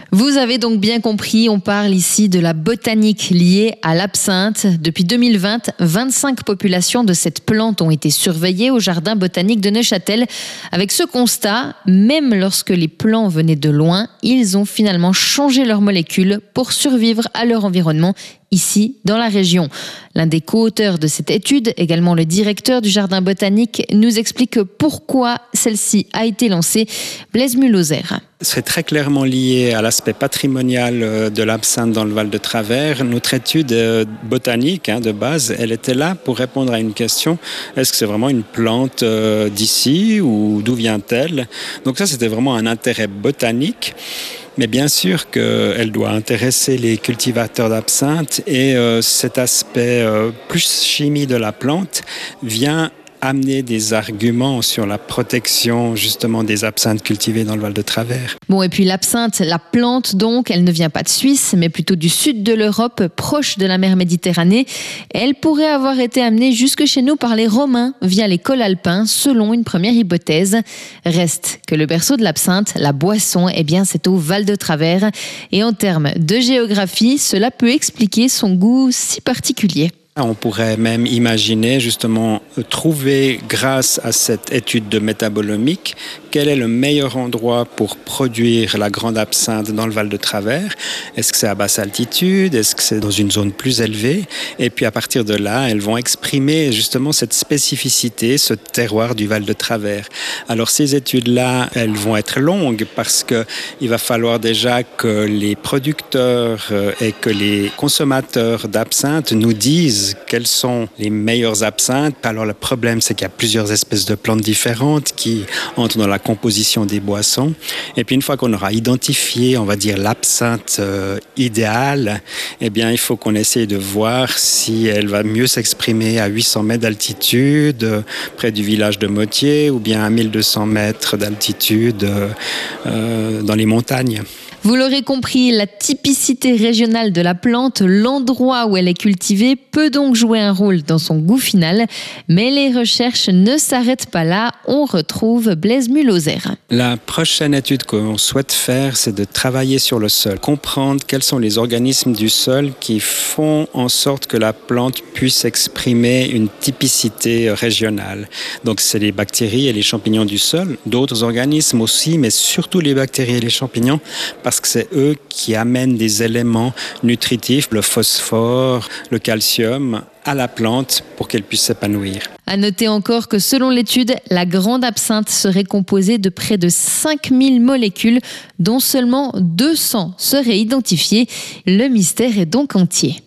Vous avez donc bien compris, on parle ici de la botanique liée à l'absinthe. Depuis 2020, 25 populations de cette plante ont été surveillées au jardin botanique de Neuchâtel. Avec ce constat, même lorsque les plants venaient de loin, ils ont finalement changé leurs molécules pour survivre à leur environnement ici, dans la région. L'un des co-auteurs de cette étude, également le directeur du jardin botanique, nous explique pourquoi celle-ci a été lancée. Blaise Mulhoser. C'est très clairement lié à l'aspect patrimonial de l'absinthe dans le Val de Travers. Notre étude botanique de base, elle était là pour répondre à une question. Est-ce que c'est vraiment une plante d'ici ou d'où vient-elle? Donc ça, c'était vraiment un intérêt botanique. Mais bien sûr qu'elle doit intéresser les cultivateurs d'absinthe et cet aspect plus chimie de la plante vient amener des arguments sur la protection justement des absinthes cultivées dans le Val de Travers. Bon, et puis l'absinthe, la plante donc, elle ne vient pas de Suisse, mais plutôt du sud de l'Europe, proche de la mer Méditerranée. Elle pourrait avoir été amenée jusque chez nous par les Romains via les cols alpins, selon une première hypothèse. Reste que le berceau de l'absinthe, la boisson, eh bien c'est au Val de Travers. Et en termes de géographie, cela peut expliquer son goût si particulier. On pourrait même imaginer justement trouver, grâce à cette étude de métabolomique, quel est le meilleur endroit pour produire la grande absinthe dans le Val de Travers. Est-ce que c'est à basse altitude? Est-ce que c'est dans une zone plus élevée? Et puis à partir de là, elles vont exprimer justement cette spécificité, ce terroir du Val de Travers. Alors ces études-là, elles vont être longues parce qu'il va falloir déjà que les producteurs et que les consommateurs d'absinthe nous disent quels sont les meilleurs absinthes. Alors le problème, c'est qu'il y a plusieurs espèces de plantes différentes qui entrent dans la composition des boissons. Et puis une fois qu'on aura identifié, on va dire, l'absinthe idéale, eh bien il faut qu'on essaye de voir si elle va mieux s'exprimer à 800 mètres d'altitude, près du village de Motier, ou bien à 1200 mètres d'altitude dans les montagnes. Vous l'aurez compris, la typicité régionale de la plante, l'endroit où elle est cultivée, peut donc jouer un rôle dans son goût final. Mais les recherches ne s'arrêtent pas là. On retrouve Blaise Mulhoser. La prochaine étude qu'on souhaite faire, c'est de travailler sur le sol, comprendre quels sont les organismes du sol qui font en sorte que la plante puisse exprimer une typicité régionale. Donc c'est les bactéries et les champignons du sol, d'autres organismes aussi, mais surtout les bactéries et les champignons, parce que c'est eux qui amènent des éléments nutritifs, le phosphore, le calcium, à la plante pour qu'elle puisse s'épanouir. À noter encore que selon l'étude, la grande absinthe serait composée de près de 5000 molécules, dont seulement 200 seraient identifiées. Le mystère est donc entier.